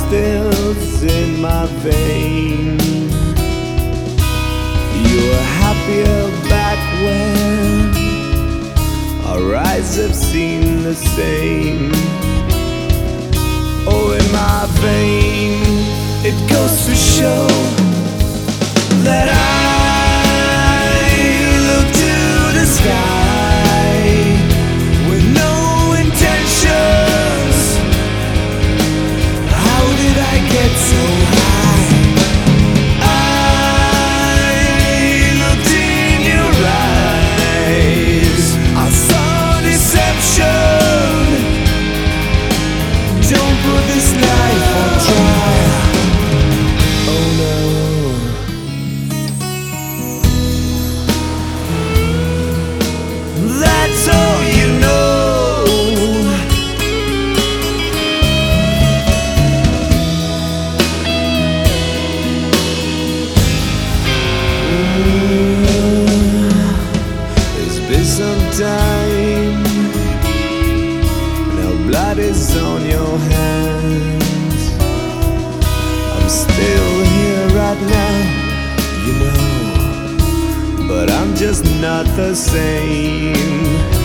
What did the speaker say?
stills in my veins. You were happier back when our eyes have seen the same. Oh, in my vein, it goes to show that I look to the sky with no intentions. How did I get so high? I looked in your eyes, I saw deception. Don't put this life on trial. Oh no. That's all you know. It's been some time. Now blood is on your hands. I'm still here right now, you know, but I'm just not the same.